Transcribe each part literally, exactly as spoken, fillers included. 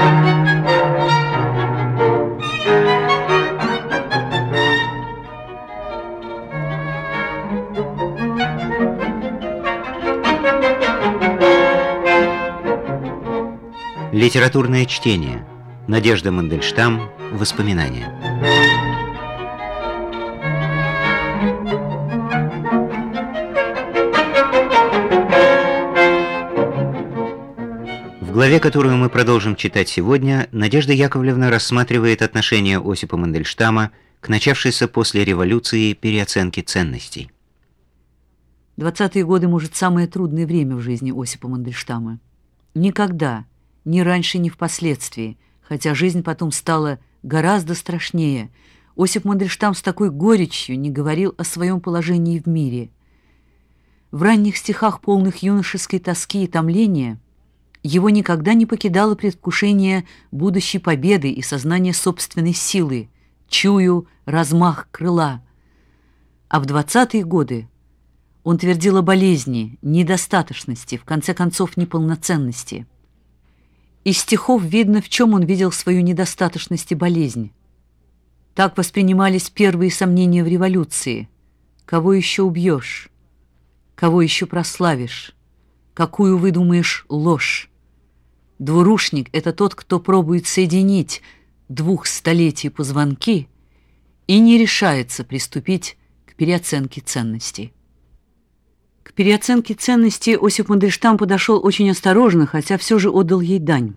Литературное чтение. Надежда Мандельштам. Воспоминания. В главе, которую мы продолжим читать сегодня, Надежда Яковлевна рассматривает отношение Осипа Мандельштама к начавшейся после революции переоценке ценностей. Двадцатые годы, может, самое трудное время в жизни Осипа Мандельштама. Никогда, ни раньше, ни впоследствии, хотя жизнь потом стала гораздо страшнее, Осип Мандельштам с такой горечью не говорил о своем положении в мире. В ранних стихах, полных юношеской тоски и томления, его никогда не покидало предвкушение будущей победы и сознание собственной силы, чую размах крыла. А в двадцатые годы он твердил о болезни, недостаточности, в конце концов, неполноценности. Из стихов видно, в чем он видел свою недостаточность и болезнь. Так воспринимались первые сомнения в революции. Кого еще убьешь? Кого еще прославишь? Какую выдумаешь ложь? Двурушник — это тот, кто пробует соединить двух столетий позвонки и не решается приступить к переоценке ценностей. К переоценке ценностей Осип Мандельштам подошел очень осторожно, хотя все же отдал ей дань.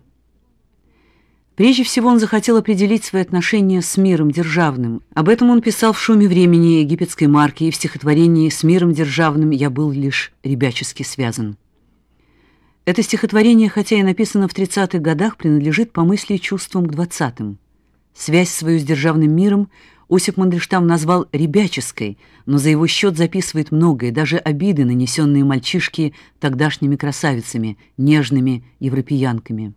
Прежде всего он захотел определить свои отношения с миром державным. Об этом он писал в «Шуме времени» египетской марки и в стихотворении «С миром державным я был лишь ребячески связан». Это стихотворение, хотя и написано в тридцатых годах, принадлежит по мысли и чувствам к двадцатым. Связь свою с державным миром Осип Мандельштам назвал ребяческой, но за его счет записывает многое, даже обиды, нанесенные мальчишке тогдашними красавицами, нежными европеянками.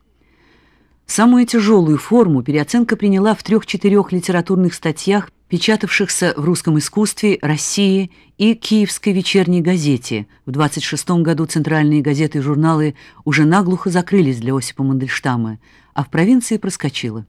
Самую тяжелую форму переоценка приняла в трех-четырех литературных статьях, печатавшихся в «Русском искусстве», «России» и «Киевской вечерней газете». В двадцать шестом году центральные газеты и журналы уже наглухо закрылись для Осипа Мандельштама, а в провинции проскочило.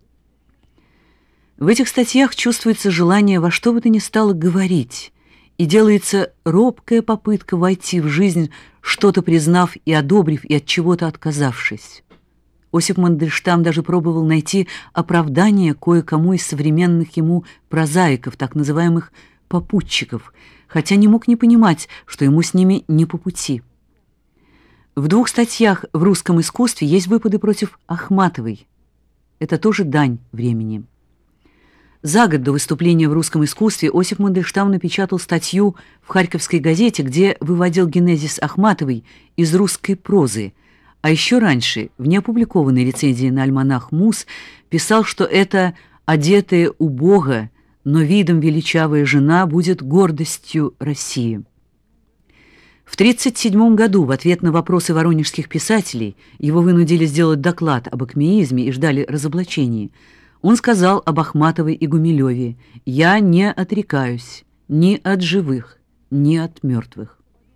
В этих статьях чувствуется желание во что бы то ни стало говорить, и делается робкая попытка войти в жизнь, что-то признав и одобрив, и от чего-то отказавшись. Осип Мандельштам даже пробовал найти оправдание кое-кому из современных ему прозаиков, так называемых попутчиков, хотя не мог не понимать, что ему с ними не по пути. В двух статьях в «Русском искусстве» есть выпады против Ахматовой. Это тоже дань времени. За год до выступления в «Русском искусстве» Осип Мандельштам напечатал статью в «Харьковской газете», где выводил генезис Ахматовой из русской прозы, а еще раньше, в неопубликованной рецензии на альманах «Муз», писал, что эта одетая убого, но видом величавая жена будет гордостью России. В тридцать седьмом году в ответ на вопросы воронежских писателей, его вынудили сделать доклад об акмеизме и ждали разоблачений, он сказал об Ахматовой и Гумилеве: «Я не отрекаюсь ни от живых, ни от мертвых».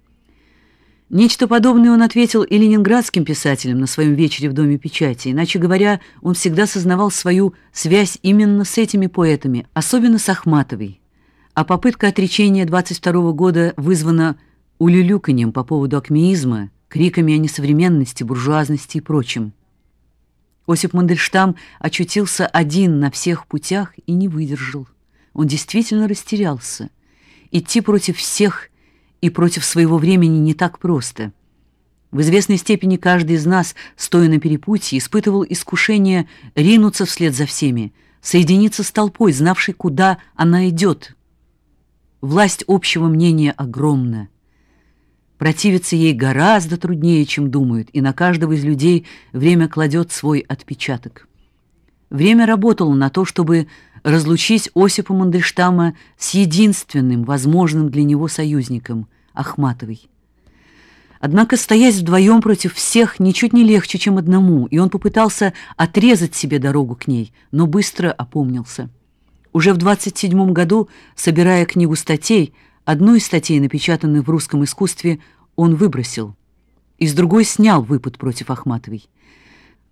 Нечто подобное он ответил и ленинградским писателям на своем вечере в Доме печати. Иначе говоря, он всегда сознавал свою связь именно с этими поэтами, особенно с Ахматовой. А попытка отречения двадцать второго года вызвана улюлюканьем по поводу акмеизма, криками о несовременности, буржуазности и прочем. Осип Мандельштам очутился один на всех путях и не выдержал. Он действительно растерялся. Идти против всех и против своего времени не так просто. В известной степени каждый из нас, стоя на перепутье, испытывал искушение ринуться вслед за всеми, соединиться с толпой, знавшей, куда она идет. Власть общего мнения огромна. Противиться ей гораздо труднее, чем думают, и на каждого из людей время кладет свой отпечаток. Время работало на то, чтобы разлучить Осипа Мандельштама с единственным возможным для него союзником – Ахматовой. Однако стоять вдвоем против всех ничуть не легче, чем одному, и он попытался отрезать себе дорогу к ней, но быстро опомнился. Уже в двадцать седьмом году, собирая книгу статей, одну из статей, напечатанных в «Русском искусстве», он выбросил, из другой снял выпад против Ахматовой.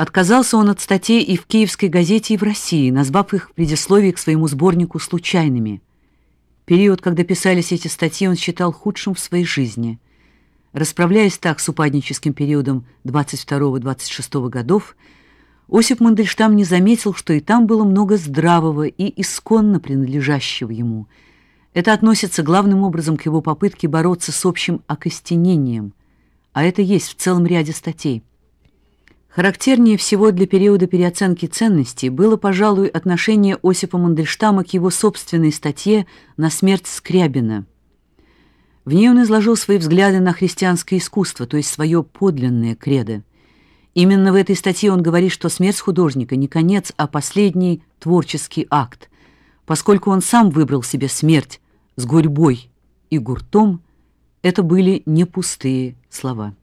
Отказался он от статей и в «Киевской газете», и в России, назвав их в предисловии к своему сборнику случайными. Период, когда писались эти статьи, он считал худшим в своей жизни. Расправляясь так с упадническим периодом двадцать второго — двадцать шестого годов, Осип Мандельштам не заметил, что и там было много здравого и исконно принадлежащего ему. Это относится главным образом к его попытке бороться с общим окостенением, а это есть в целом ряде статей. Характернее всего для периода переоценки ценностей было, пожалуй, отношение Осипа Мандельштама к его собственной статье «На смерть Скрябина». В ней он изложил свои взгляды на христианское искусство, то есть свое подлинное кредо. Именно в этой статье он говорит, что смерть художника не конец, а последний творческий акт. Поскольку он сам выбрал себе смерть с гурьбой и гуртом, это были не пустые слова.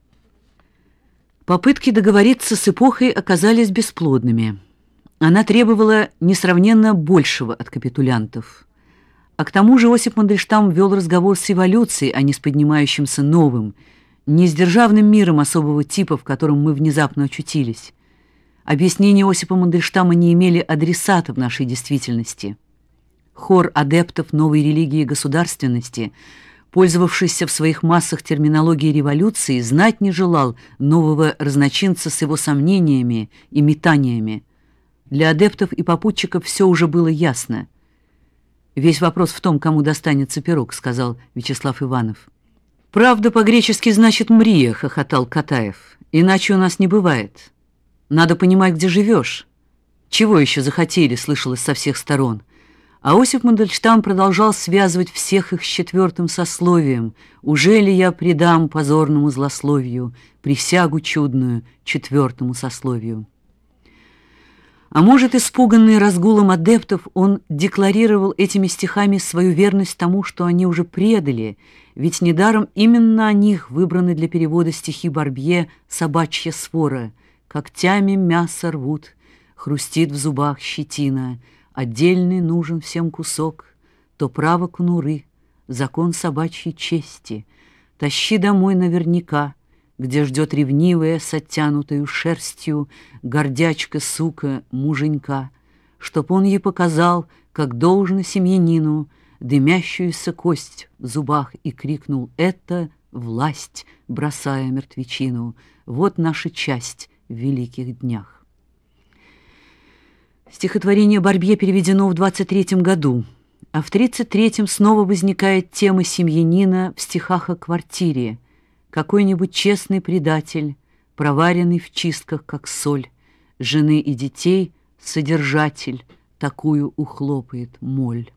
Попытки договориться с эпохой оказались бесплодными. Она требовала несравненно большего от капитулянтов. А к тому же Осип Мандельштам вел разговор с эволюцией, а не с поднимающимся новым, не с державным миром особого типа, в котором мы внезапно очутились. Объяснения Осипа Мандельштама не имели адресата в нашей действительности. Хор адептов новой религии государственности, пользовавшийся в своих массах терминологией революции, знать не желал нового разночинца с его сомнениями и метаниями. Для адептов и попутчиков все уже было ясно. «Весь вопрос в том, кому достанется пирог», — сказал Вячеслав Иванов. «Правда по-гречески значит «мрия», — хохотал Катаев. «Иначе у нас не бывает. Надо понимать, где живешь». «Чего еще захотели?» — слышалось со всех сторон. А Осип Мандельштам продолжал связывать всех их с четвертым сословием. «Уже ли я предам позорному злословию присягу чудную четвертому сословию?» А может, испуганный разгулом адептов, он декларировал этими стихами свою верность тому, что они уже предали, ведь недаром именно о них выбраны для перевода стихи Барбье «Собачья свора». «Когтями мясо рвут, хрустит в зубах щетина, отдельный нужен всем кусок, то право конуры, закон собачьей чести, тащи домой наверняка, где ждет ревнивая с оттянутою шерстью гордячка, сука, муженька, чтоб он ей показал, как должно семьянину, дымящуюся кость в зубах, и крикнул: «Это власть!», бросая мертвечину. Вот наша часть в великих днях. Стихотворение Барбье переведено в двадцать третьем году, а в тридцать третьем снова возникает тема семьянина в стихах о квартире. Какой-нибудь честный предатель, проваренный в чистках, как соль, жены и детей содержатель, такую ухлопает моль.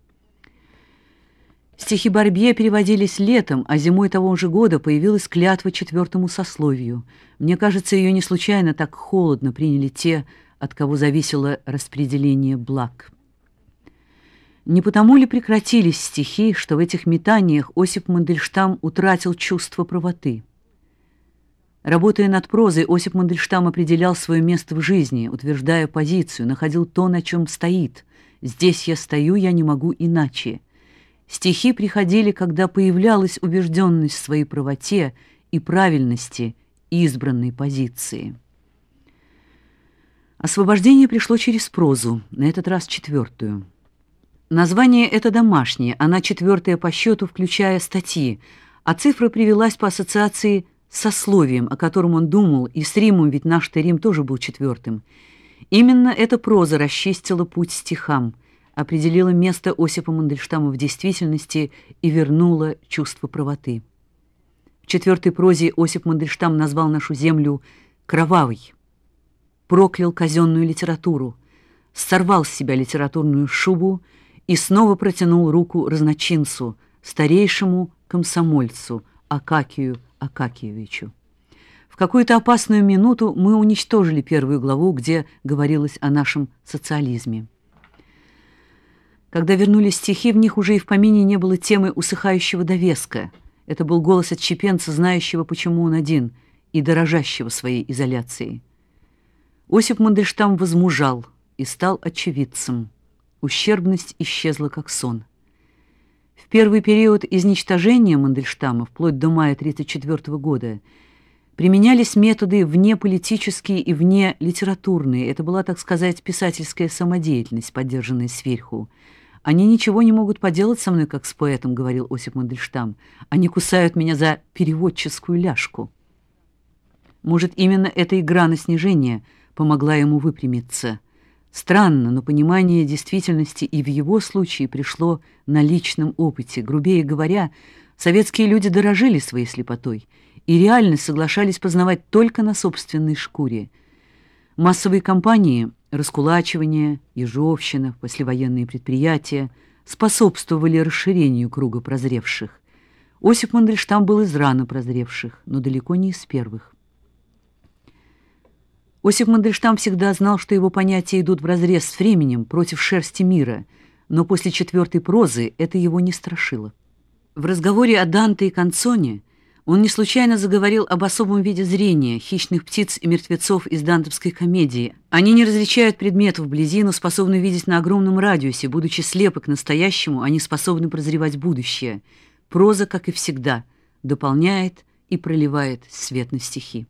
Стихи Барбье переводились летом, а зимой того же года появилась клятва четвертому сословию. Мне кажется, ее не случайно так холодно приняли те, от кого зависело распределение благ. Не потому ли прекратились стихи, что в этих метаниях Осип Мандельштам утратил чувство правоты? Работая над прозой, Осип Мандельштам определял свое место в жизни, утверждая позицию, находил то, на чем стоит. «Здесь я стою, я не могу иначе». Стихи приходили, когда появлялась убежденность в своей правоте и правильности избранной позиции. Освобождение пришло через прозу, на этот раз четвертую. Название это домашнее, она четвертая по счету, включая статьи, а цифра привелась по ассоциации с сословием, о котором он думал, и с Римом, ведь наш-то Рим тоже был четвертым. Именно эта проза расчистила путь стихам, определила место Осипа Мандельштама в действительности и вернула чувство правоты. В четвертой прозе Осип Мандельштам назвал нашу землю «кровавой», проклял казенную литературу, сорвал с себя литературную шубу и снова протянул руку разночинцу, старейшему комсомольцу Акакию Акакиевичу. В какую-то опасную минуту мы уничтожили первую главу, где говорилось о нашем социализме. Когда вернулись стихи, в них уже и в помине не было темы усыхающего довеска. Это был голос отщепенца, знающего, почему он один, и дорожащего своей изоляцией. Осип Мандельштам возмужал и стал очевидцем. Ущербность исчезла, как сон. В первый период изничтожения Мандельштама, вплоть до мая тысяча девятьсот тридцать четвёртого года, Применялись методы внеполитические и внелитературные. Это была, так сказать, писательская самодеятельность, поддержанная сверху. «Они ничего не могут поделать со мной, как с поэтом», — говорил Осип Мандельштам. «Они кусают меня за переводческую ляжку». Может, именно эта игра на снижение помогла ему выпрямиться. Странно, но понимание действительности и в его случае пришло на личном опыте. Грубее говоря, советские люди дорожили своей слепотой и реальность соглашались познавать только на собственной шкуре. Массовые кампании, раскулачивание, ежовщина, послевоенные предприятия способствовали расширению круга прозревших. Осип Мандельштам был из рано прозревших, но далеко не из первых. Осип Мандельштам всегда знал, что его понятия идут вразрез с временем, против шерсти мира, но после четвертой прозы это его не страшило. В разговоре о Данте и Канцоне он не случайно заговорил об особом виде зрения хищных птиц и мертвецов из дантовской комедии. Они не различают предметов вблизи, но способны видеть на огромном радиусе. Будучи слепы к настоящему, они способны прозревать будущее. Проза, как и всегда, дополняет и проливает свет на стихи.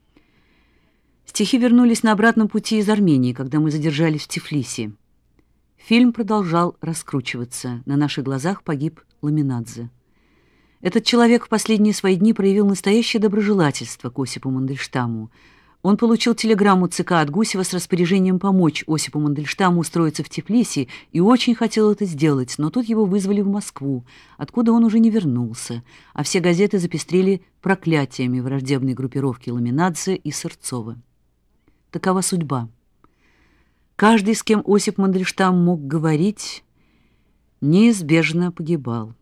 Стихи вернулись на обратном пути из Армении, когда мы задержались в Тифлисе. Фильм продолжал раскручиваться. На наших глазах погиб Ламинадзе. Этот человек в последние свои дни проявил настоящее доброжелательство к Осипу Мандельштаму. Он получил телеграмму ЦК от Гусева с распоряжением помочь Осипу Мандельштаму устроиться в Тифлисе и очень хотел это сделать, но тут его вызвали в Москву, откуда он уже не вернулся, а все газеты запестрели проклятиями враждебной группировки Ламинадзе и Сырцова. Такова судьба. Каждый, с кем Осип Мандельштам мог говорить, неизбежно погибал.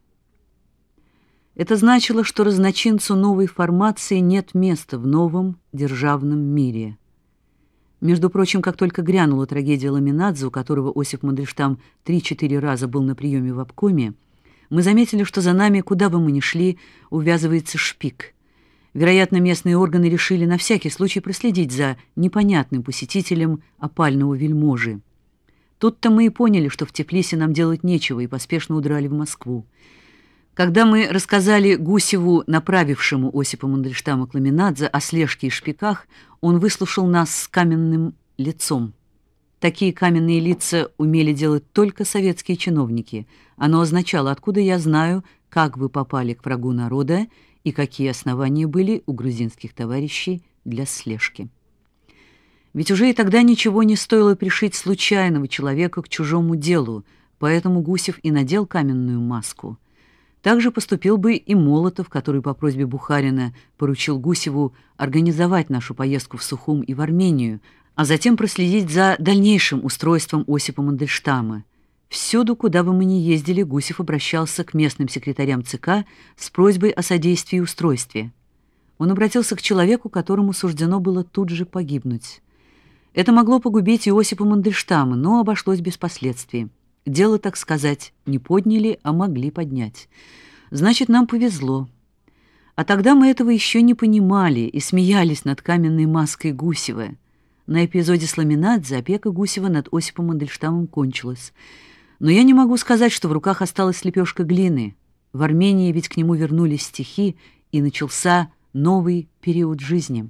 Это значило, что разночинцу новой формации нет места в новом державном мире. Между прочим, как только грянула трагедия Ламинадзе, у которого Осип Мандельштам три-четыре раза был на приеме в обкоме, мы заметили, что за нами, куда бы мы ни шли, увязывается шпик. Вероятно, местные органы решили на всякий случай проследить за непонятным посетителем опального вельможи. Тут-то мы и поняли, что в Тифлисе нам делать нечего, и поспешно удрали в Москву. Когда мы рассказали Гусеву, направившему Осипа Мандельштама к Ламинадзе, о слежке и шпиках, он выслушал нас с каменным лицом. Такие каменные лица умели делать только советские чиновники. Оно означало, откуда я знаю, как вы попали к врагу народа и какие основания были у грузинских товарищей для слежки. Ведь уже и тогда ничего не стоило пришить случайного человека к чужому делу, поэтому Гусев и надел каменную маску. Так же поступил бы и Молотов, который по просьбе Бухарина поручил Гусеву организовать нашу поездку в Сухум и в Армению, а затем проследить за дальнейшим устройством Осипа Мандельштама. Всюду, куда бы мы ни ездили, Гусев обращался к местным секретарям ЦК с просьбой о содействии и устройстве. Он обратился к человеку, которому суждено было тут же погибнуть. Это могло погубить и Осипа Мандельштама, но обошлось без последствий. Дело, так сказать, не подняли, а могли поднять. Значит, нам повезло. А тогда мы этого еще не понимали и смеялись над каменной маской Гусева. На эпизоде с Ламинадзе опека Гусева над Осипом Мандельштамом кончилась. Но я не могу сказать, что в руках осталась лепешка глины. В Армении ведь к нему вернулись стихи, и начался новый период жизни.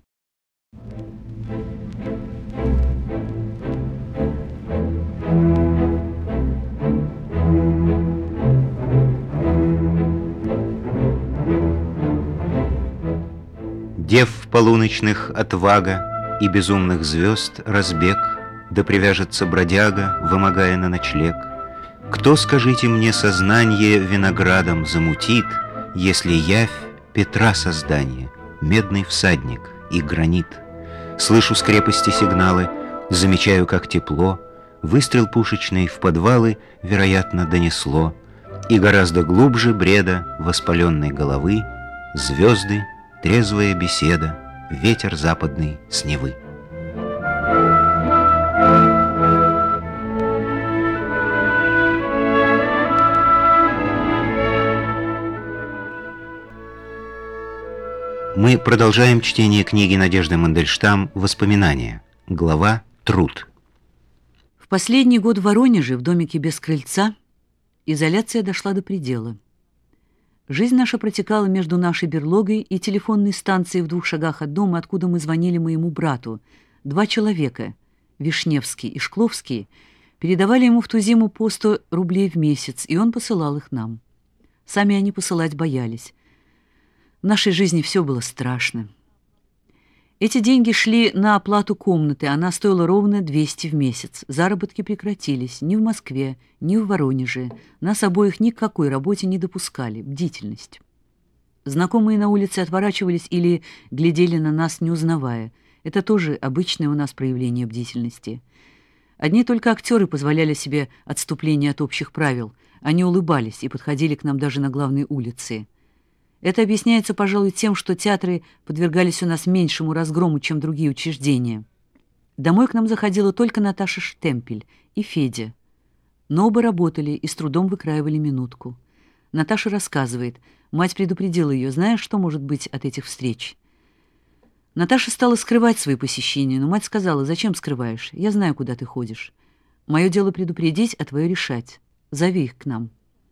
Дев полуночных отвага и безумных звезд разбег, да привяжется бродяга, вымогая на ночлег. Кто, скажите мне, сознание виноградом замутит, если явь Петра создание, медный всадник и гранит? Слышу с крепости сигналы, замечаю, как тепло, выстрел пушечный в подвалы, вероятно, донесло, и гораздо глубже бреда воспаленной головы звезды, трезвая беседа, ветер западный с Невы. Мы продолжаем чтение книги Надежды Мандельштам «Воспоминания». Глава «Труд». В последний год в Воронеже, в домике без крыльца, изоляция дошла до предела. Жизнь наша протекала между нашей берлогой и телефонной станцией в двух шагах от дома, откуда мы звонили моему брату. Два человека, Вишневский и Шкловский, передавали ему в ту зиму по сто рублей в месяц, и он посылал их нам. Сами они посылать боялись. В нашей жизни все было страшно. Эти деньги шли на оплату комнаты, она стоила ровно двести в месяц. Заработки прекратились ни в Москве, ни в Воронеже. Нас обоих ни к какой работе не допускали. Бдительность. Знакомые на улице отворачивались или глядели на нас, не узнавая. Это тоже обычное у нас проявление бдительности. Одни только актеры позволяли себе отступление от общих правил. Они улыбались и подходили к нам даже на главной улице. Это объясняется, пожалуй, тем, что театры подвергались у нас меньшему разгрому, чем другие учреждения. Домой к нам заходила только Наташа Штемпель и Федя. Но оба работали и с трудом выкраивали минутку. Наташа рассказывает. Мать предупредила ее, знаешь, что может быть от этих встреч? Наташа стала скрывать свои посещения, но мать сказала, зачем скрываешь? Я знаю, куда ты ходишь. Мое дело предупредить, а твое решать. Зови их к нам.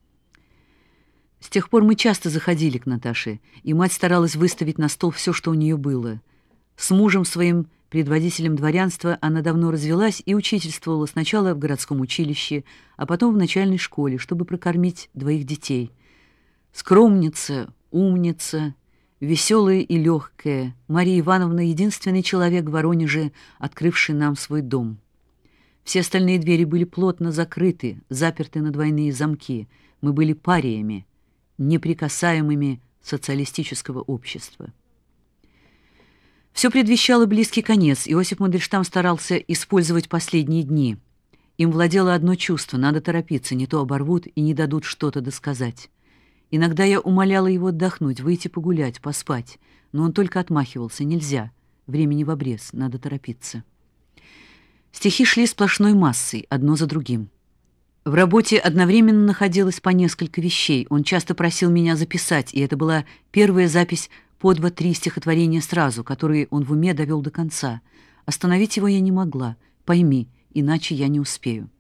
С тех пор мы часто заходили к Наташе, и мать старалась выставить на стол все, что у нее было. С мужем своим, предводителем дворянства, она давно развелась и учительствовала сначала в городском училище, а потом в начальной школе, чтобы прокормить двоих детей. Скромница, умница, веселая и легкая, Мария Ивановна — единственный человек в Воронеже, открывший нам свой дом. Все остальные двери были плотно закрыты, заперты на двойные замки. Мы были париями, неприкасаемыми социалистического общества. Все предвещало близкий конец. Иосиф Мандельштам старался использовать последние дни. Им владело одно чувство — надо торопиться, не то оборвут и не дадут что-то досказать. Иногда я умоляла его отдохнуть, выйти погулять, поспать, но он только отмахивался: нельзя, времени в обрез, надо торопиться. Стихи шли сплошной массой, одно за другим. В работе одновременно находилось по несколько вещей. Он часто просил меня записать, и это была первая запись по два-три стихотворения сразу, которые он в уме довел до конца. Остановить его я не могла. Пойми, иначе я не успею.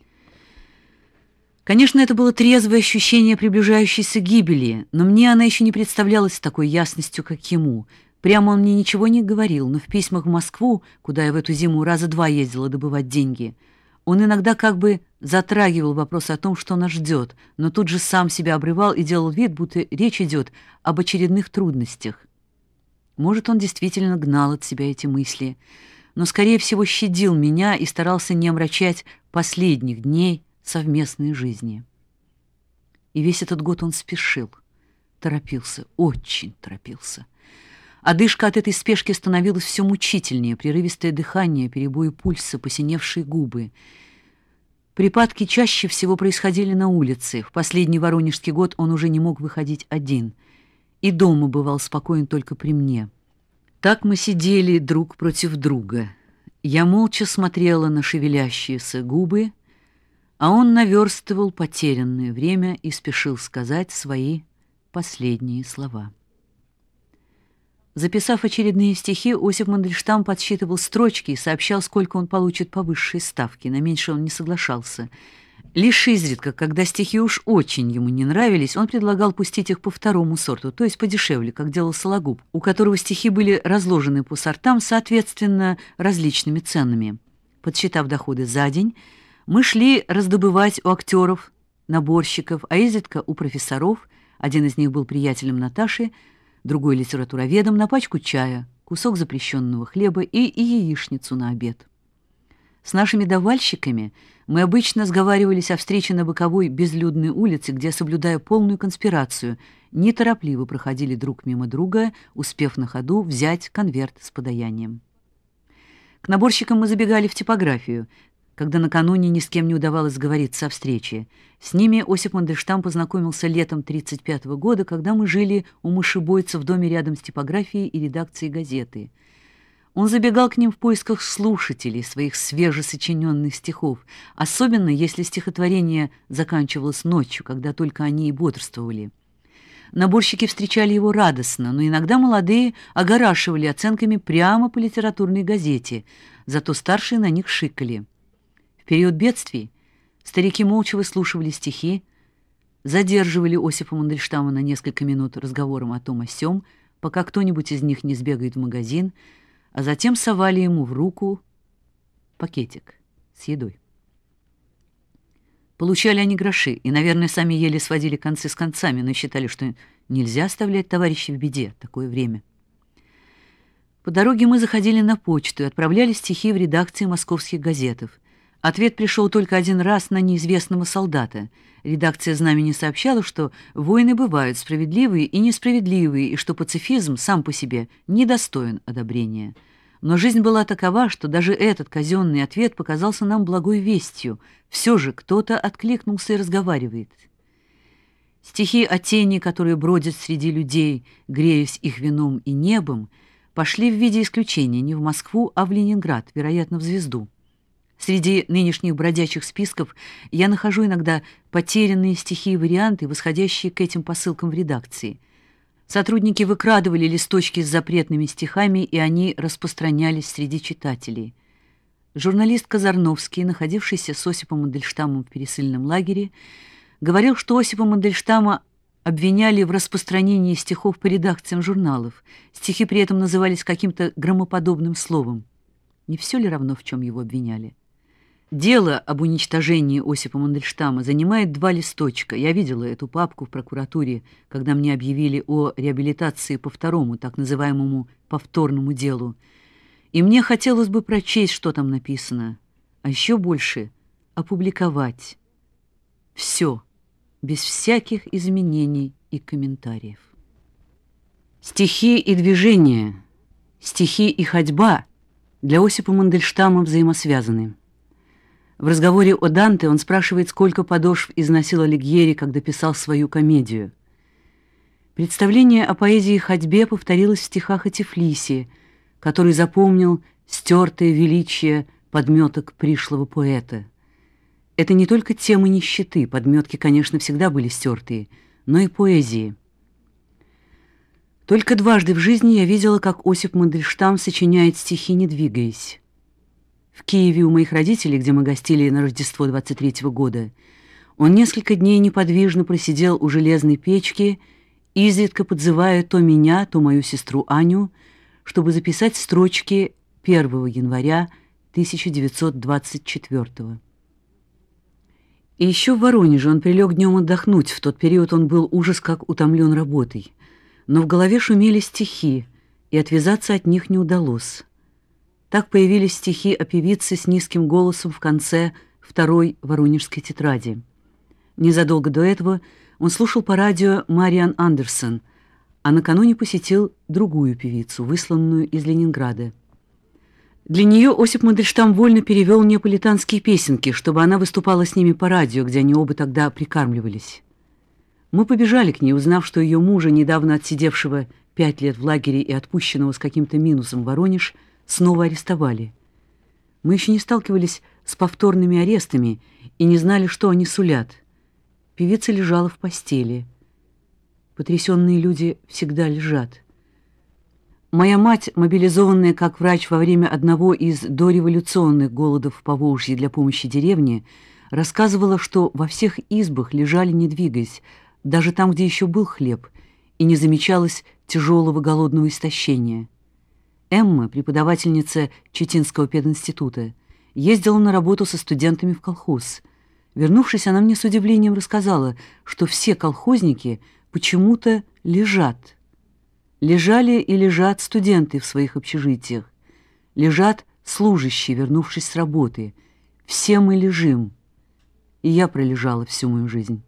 Конечно, это было трезвое ощущение приближающейся гибели, но мне она еще не представлялась с такой ясностью, как ему. Прямо он мне ничего не говорил, но в письмах в Москву, куда я в эту зиму раза два ездила добывать деньги, он иногда как бы затрагивал вопрос о том, что нас ждет, но тут же сам себя обрывал и делал вид, будто речь идет об очередных трудностях. Может, он действительно гнал от себя эти мысли, но, скорее всего, щадил меня и старался не омрачать последних дней совместной жизни. И весь этот год он спешил, торопился, очень торопился. Одышка от этой спешки становилась все мучительнее, прерывистое дыхание, перебои пульса, посиневшие губы. Припадки чаще всего происходили на улице. В последний воронежский год он уже не мог выходить один. И дома бывал спокоен только при мне. Так мы сидели друг против друга. Я молча смотрела на шевелящиеся губы, а он наверстывал потерянное время и спешил сказать свои последние слова. Записав очередные стихи, Осип Мандельштам подсчитывал строчки и сообщал, сколько он получит по высшей ставке. На меньше он не соглашался. Лишь изредка, когда стихи уж очень ему не нравились, он предлагал пустить их по второму сорту, то есть подешевле, как делал Сологуб, у которого стихи были разложены по сортам, соответственно, различными ценами. Подсчитав доходы за день, мы шли раздобывать у актеров, наборщиков, а изредка у профессоров, один из них был приятелем Наташи, другой литературоведом, на пачку чая, кусок запрещенного хлеба и, и яичницу на обед. С нашими давальщиками мы обычно сговаривались о встрече на боковой безлюдной улице, где, соблюдая полную конспирацию, неторопливо проходили друг мимо друга, успев на ходу взять конверт с подаянием. К наборщикам мы забегали в типографию, когда накануне ни с кем не удавалось сговориться о встрече. С ними Осип Мандельштам познакомился летом тридцать пятого года, когда мы жили у мышебойца в доме рядом с типографией и редакцией газеты. Он забегал к ним в поисках слушателей своих свежесочиненных стихов, особенно если стихотворение заканчивалось ночью, когда только они и бодрствовали. Наборщики встречали его радостно, но иногда молодые огорашивали оценками прямо по литературной газете, зато старшие на них шикали. В период бедствий старики молча выслушивали стихи, задерживали Осипа Мандельштама на несколько минут разговором о том о сём, пока кто-нибудь из них не сбегает в магазин, а затем совали ему в руку пакетик с едой. Получали они гроши и, наверное, сами еле сводили концы с концами, но считали, что нельзя оставлять товарищей в беде в такое время. По дороге мы заходили на почту и отправляли стихи в редакции московских газетов. Ответ пришел только один раз на неизвестного солдата. Редакция «Знамени» сообщала, что войны бывают справедливые и несправедливые, и что пацифизм сам по себе недостоин одобрения. Но жизнь была такова, что даже этот казенный ответ показался нам благой вестью. Все же кто-то откликнулся и разговаривает. Стихи о тени, которые бродят среди людей, греясь их вином и небом, пошли в виде исключения не в Москву, а в Ленинград, вероятно, в «Звезду». Среди нынешних бродячих списков я нахожу иногда потерянные стихи и варианты, восходящие к этим посылкам в редакции. Сотрудники выкрадывали листочки с запретными стихами, и они распространялись среди читателей. Журналист Казарновский, находившийся с Осипом Мандельштамом в пересыльном лагере, говорил, что Осипа Мандельштама обвиняли в распространении стихов по редакциям журналов. Стихи при этом назывались каким-то громоподобным словом. Не все ли равно, в чем его обвиняли? Дело об уничтожении Осипа Мандельштама занимает два листочка. Я видела эту папку в прокуратуре, когда мне объявили о реабилитации по второму, так называемому повторному делу. И мне хотелось бы прочесть, что там написано, а еще больше опубликовать. Все, без всяких изменений и комментариев. Стихи и движения, стихи и ходьба для Осипа Мандельштама взаимосвязаны. В разговоре о Данте он спрашивает, сколько подошв износил Алигьери, когда писал свою комедию. Представление о поэзии и ходьбе повторилось в стихах о Тифлисе, который запомнил стертое величие подметок пришлого поэта. Это не только тема нищеты, подметки, конечно, всегда были стертые, но и поэзии. Только дважды в жизни я видела, как Осип Мандельштам сочиняет стихи, не двигаясь. В Киеве у моих родителей, где мы гостили на Рождество двадцать третьего года, он несколько дней неподвижно просидел у железной печки, изредка подзывая то меня, то мою сестру Аню, чтобы записать строчки первого января тысяча девятьсот двадцать четвёртого. И еще в Воронеже он прилег днем отдохнуть. В тот период он был ужас как утомлен работой. Но в голове шумели стихи, и отвязаться от них не удалось. Так появились стихи о певице с низким голосом в конце второй воронежской тетради. Незадолго до этого он слушал по радио Мариан Андерсон, а накануне посетил другую певицу, высланную из Ленинграда. Для нее Осип Мандельштам вольно перевел неаполитанские песенки, чтобы она выступала с ними по радио, где они оба тогда прикармливались. Мы побежали к ней, узнав, что ее мужа, недавно отсидевшего пять лет в лагере и отпущенного с каким-то минусом в Воронеж, снова арестовали. Мы еще не сталкивались с повторными арестами и не знали, что они сулят. Певица лежала в постели. Потрясенные люди всегда лежат. Моя мать, мобилизованная как врач во время одного из дореволюционных голодов в Поволжье для помощи деревне, рассказывала, что во всех избах лежали, не двигаясь, даже там, где еще был хлеб, и не замечалось тяжелого голодного истощения. Эмма, преподавательница Читинского пединститута, ездила на работу со студентами в колхоз. Вернувшись, она мне с удивлением рассказала, что все колхозники почему-то лежат. Лежали и лежат студенты в своих общежитиях. Лежат служащие, вернувшись с работы. Все мы лежим. И я пролежала всю мою жизнь.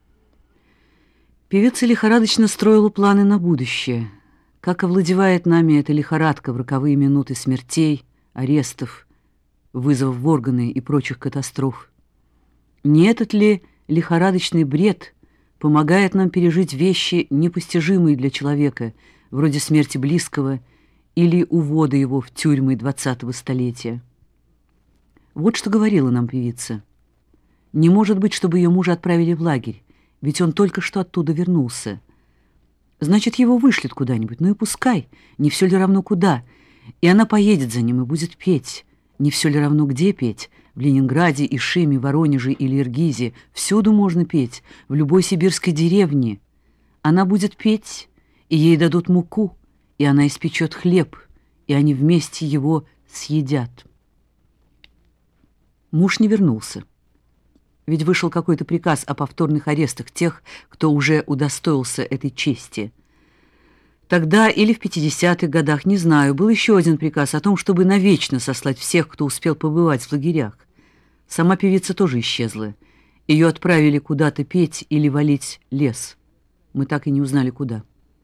Певица лихорадочно строила планы на будущее. Как овладевает нами эта лихорадка в роковые минуты смертей, арестов, вызовов в органы и прочих катастроф. Не этот ли лихорадочный бред помогает нам пережить вещи, непостижимые для человека, вроде смерти близкого или увода его в тюрьмы двадцатого столетия? Вот что говорила нам певица. Не может быть, чтобы ее мужа отправили в лагерь, ведь он только что оттуда вернулся. Значит, его вышлют куда-нибудь, ну и пускай, не все ли равно куда. И она поедет за ним и будет петь. Не все ли равно где петь, в В Ленинграде, Ишиме, Воронеже или Иргизе всюду можно петь, в любой сибирской деревне. Она будет петь, и ей дадут муку, и она испечет хлеб, и они вместе его съедят. Муж не вернулся. Ведь вышел какой-то приказ о повторных арестах тех, кто уже удостоился этой чести. Тогда или в пятидесятых годах, не знаю, был еще один приказ о том, чтобы навечно сослать всех, кто успел побывать в лагерях. Сама певица тоже исчезла. Ее отправили куда-то петь или валить лес. Мы так и не узнали, куда.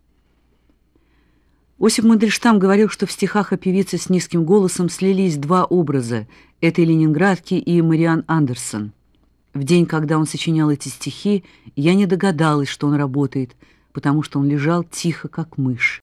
Осип Мандельштам говорил, что в стихах о певице с низким голосом слились два образа — этой ленинградки и Мариан Андерсон. В день, когда он сочинял эти стихи, я не догадалась, что он работает, потому что он лежал тихо, как мышь.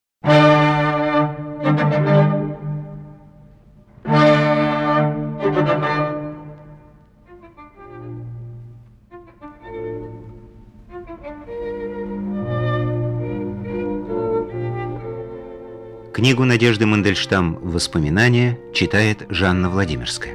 Книгу Надежды Мандельштам «Воспоминания» читает Жанна Владимирская.